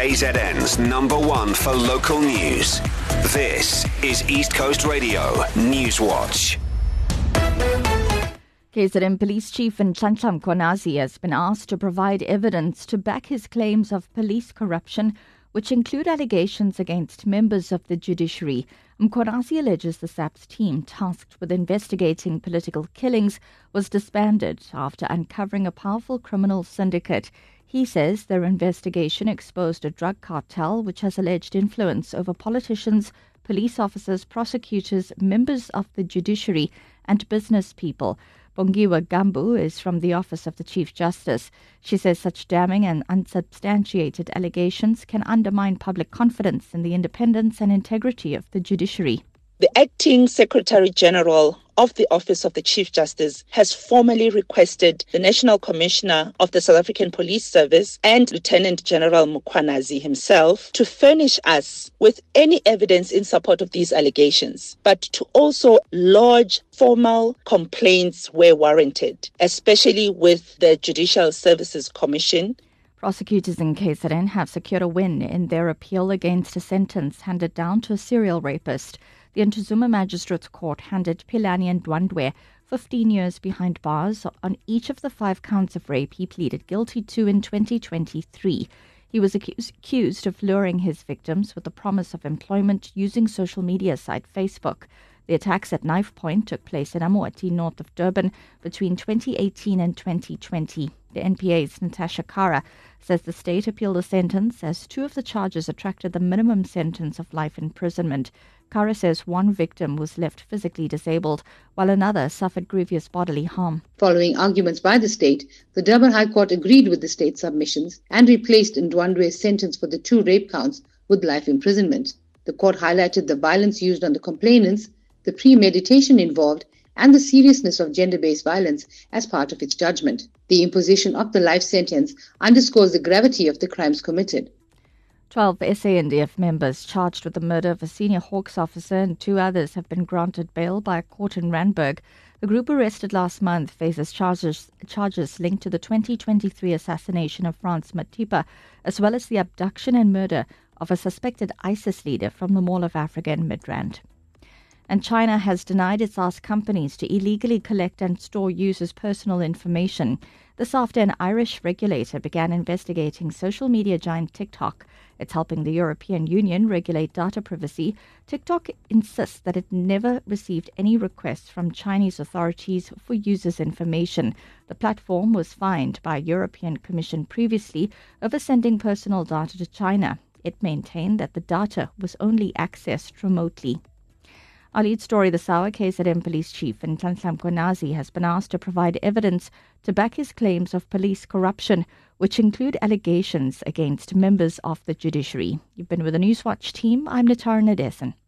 KZN's #1 for local news. This is East Coast Radio News Watch. KZN Police Chief Nhlanhla Mkhwanazi has been asked to provide evidence to back his claims of police corruption, which include allegations against members of the judiciary. Mkhwanazi alleges the SAPS team tasked with investigating political killings was disbanded after uncovering a powerful criminal syndicate. He says their investigation exposed a drug cartel which has alleged influence over politicians, police officers, prosecutors, members of the judiciary, and business people. Bongiwa Gambu is from the Office of the Chief Justice. She says such damning and unsubstantiated allegations can undermine public confidence in the independence and integrity of the judiciary. The Acting Secretary General of the Office of the Chief Justice has formally requested the National Commissioner of the South African Police Service and Lieutenant General Mkhwanazi himself to furnish us with any evidence in support of these allegations, but to also lodge formal complaints where warranted, especially with the Judicial Services Commission. Prosecutors in KZN have secured a win in their appeal against a sentence handed down to a serial rapist. The Ntuzuma Magistrates Court handed Philani Ndwandwe 15 years behind bars on each of the 5 counts of rape he pleaded guilty to in 2023. He was accused of luring his victims with the promise of employment using social media site Facebook. The attacks at knife point took place in Amoati, north of Durban, between 2018 and 2020. The NPA's Natasha Kara says the state appealed the sentence as 2 of the charges attracted the minimum sentence of life imprisonment. Kara says 1 victim was left physically disabled, while another suffered grievous bodily harm. Following arguments by the state, the Durban High Court agreed with the state's submissions and replaced Ndwandwe's sentence for the 2 rape counts with life imprisonment. The court highlighted the violence used on the complainants, the premeditation involved, and the seriousness of gender-based violence as part of its judgment. The imposition of the life sentence underscores the gravity of the crimes committed. 12 SANDF members charged with the murder of a senior Hawks officer and 2 others have been granted bail by a court in Randburg. The group arrested last month faces charges linked to the 2023 assassination of Frans Matipa, as well as the abduction and murder of a suspected ISIS leader from the Mall of Africa in Midrand. And China has denied it's asked companies to illegally collect and store users' personal information. This after an Irish regulator began investigating social media giant TikTok. It's helping the European Union regulate data privacy. TikTok insists that it never received any requests from Chinese authorities for users' information. The platform was fined by a European Commission previously over sending personal data to China. It maintained that the data was only accessed remotely. Our lead story this hour, KZN Police Chief Nhlanhla Mkhwanazi has been asked to provide evidence to back his claims of police corruption, which include allegations against members of the judiciary. You've been with the Newswatch team. I'm Natara Nadesan.